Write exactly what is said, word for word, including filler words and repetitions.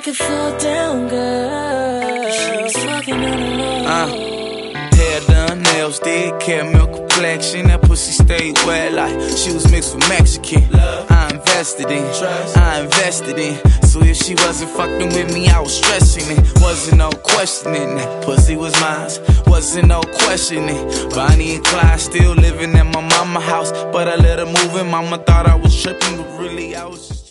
Make it fall down, girl. She's fucking on the low. Uh, hair done, nails did, caramel complexion. That pussy stayed wet like she was mixed with Mexican. I invested in, I invested in. So if she wasn't fucking with me, I was stressing it. Wasn't no questioning that pussy was mine. Wasn't no questioning. Bonnie and Clyde still living at my mama house, but I let her move in. Mama thought I was tripping, but really I was just